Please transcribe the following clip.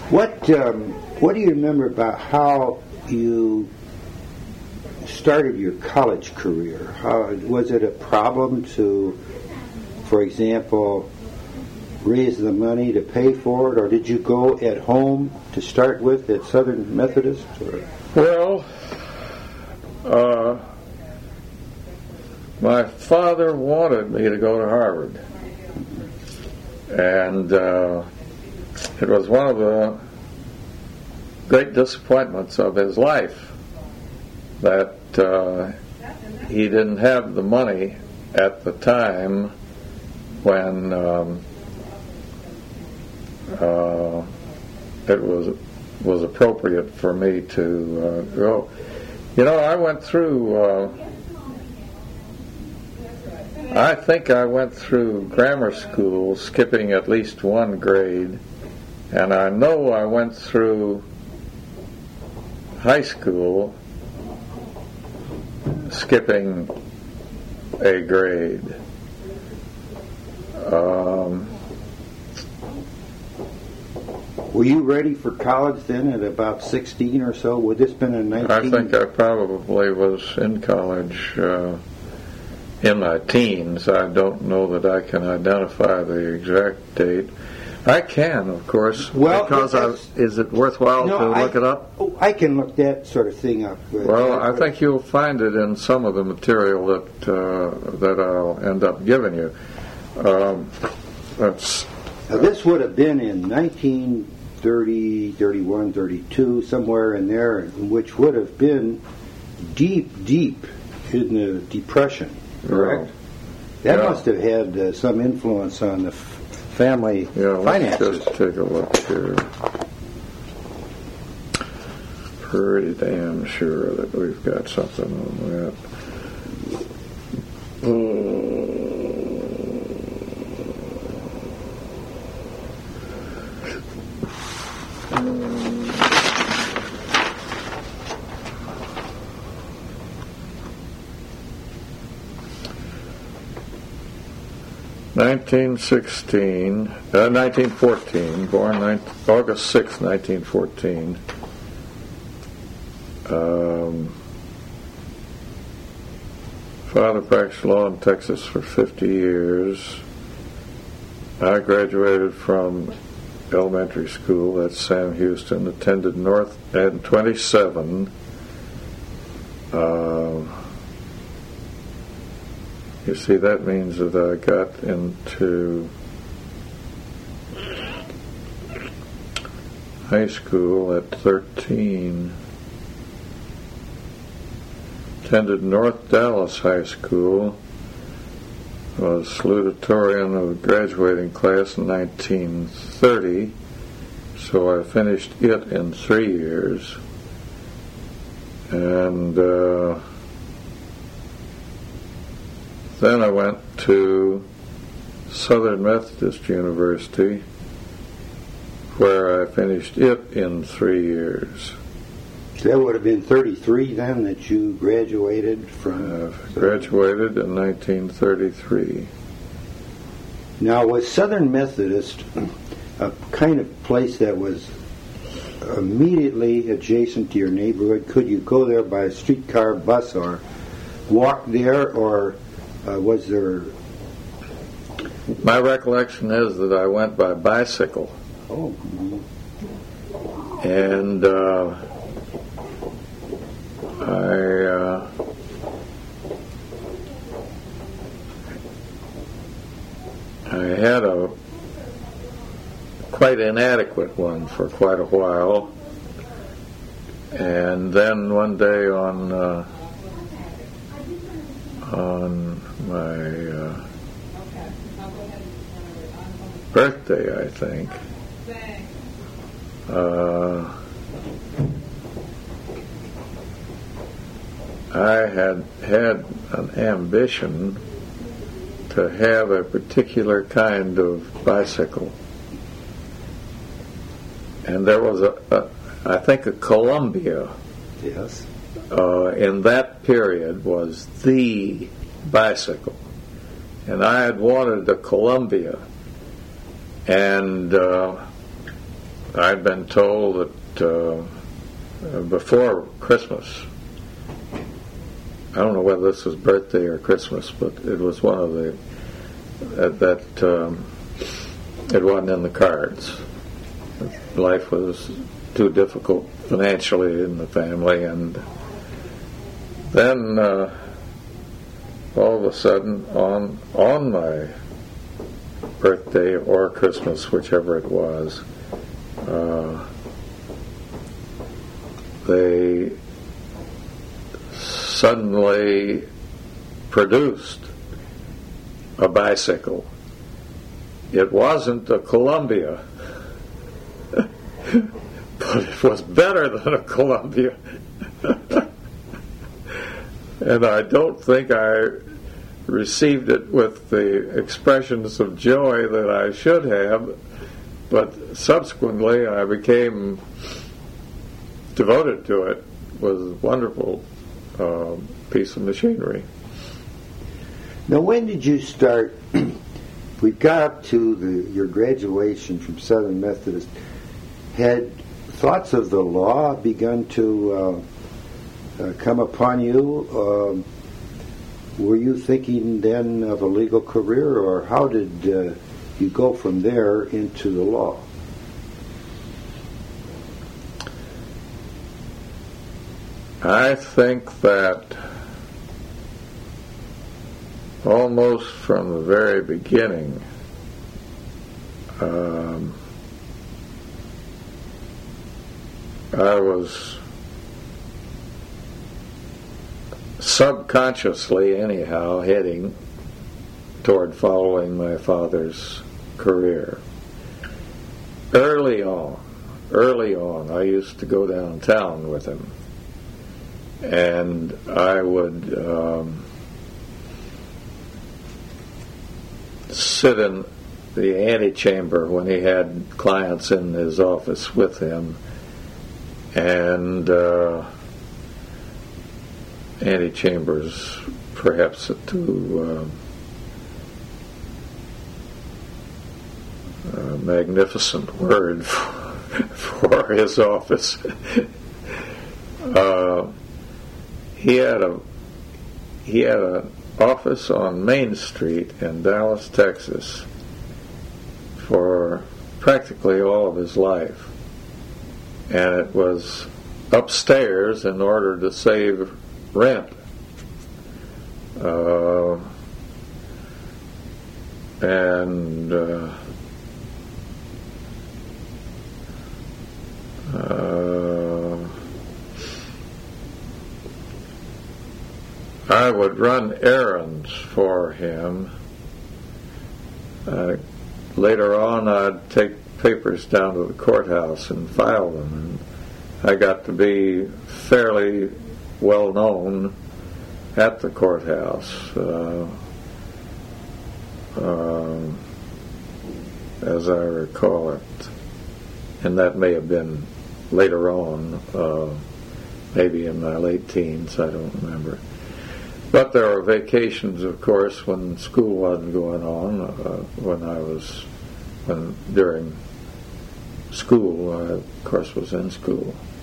What do you remember about how you started your college career? How was it a problem to, for example, raise the money to pay for it, or did you go at home to start with at Southern Methodist? Or? Well, my father wanted me to go to Harvard, and it was one of the great disappointments of his life that he didn't have the money at the time when it was appropriate for me to go. You know, I went through. I think I went through grammar school skipping at least one grade, and I know I went through high school skipping a grade. Were you ready for college then at about 16 or so? Would this been in 19? I think I probably was in college in my teens. I don't know that I can identify the exact date. I can, of course, because is it worthwhile to look it up? Oh, I can look that sort of thing up. Well, I think you'll find it in some of the material that I'll end up giving you. This would have been in 1930, 31, 32, somewhere in there, which would have been deep in the Depression, correct? That must have had some influence on the family finances. Let's just take a look here. Pretty damn sure that we've got something on that. 1914, born August 6, 1914. Father practiced law in Texas for 50 years. I graduated from elementary school at Sam Houston, attended North Ed 27. You see, that means that I got into high school at 13. Attended North Dallas High School. Was salutatorian of the graduating class in 1930. So I finished it in 3 years. And then I went to Southern Methodist University, where I finished it in 3 years. So that would have been 33 then that you graduated from? Graduated in 1933. Now, was Southern Methodist a kind of place that was immediately adjacent to your neighborhood? Could you go there by a streetcar, bus, or walk there, or was there... My recollection is that I went by bicycle. Oh. And I had a quite inadequate one for quite a while, and then one day on my birthday, I think, I had an ambition to have a particular kind of bicycle. And there was I think a Columbia. Yes. In that period was the bicycle. And I had wanted a Columbia. And I'd been told that before Christmas, I don't know whether this was birthday or Christmas, but it was one of the, it wasn't in the cards. Life was too difficult financially in the family, and then all of a sudden on my birthday or Christmas, whichever it was, they suddenly produced a bicycle. It wasn't a Columbia, but it was better than a Columbia. And I don't think I received it with the expressions of joy that I should have, but subsequently I became devoted to it. It was a wonderful piece of machinery. Now, when did you start? We got up to your graduation from Southern Methodist. Had thoughts of the law begun to come upon you? Were you thinking then of a legal career, or how did you go from there into the law? I think that almost from the very beginning, I was subconsciously, anyhow, heading toward following my father's career. Early on, I used to go downtown with him, and I would sit in the antechamber when he had clients in his office with him, and antechambers, perhaps too magnificent word for his office. He had an office on Main Street in Dallas, Texas, for practically all of his life, and it was upstairs in order to save rent. I would run errands for him. Later on, I'd take papers down to the courthouse and file them. And I got to be fairly well known at the courthouse, as I recall it. And that may have been later on, maybe in my late teens, I don't remember. But there were vacations, of course, when school wasn't going on. During school, I, of course, was in school.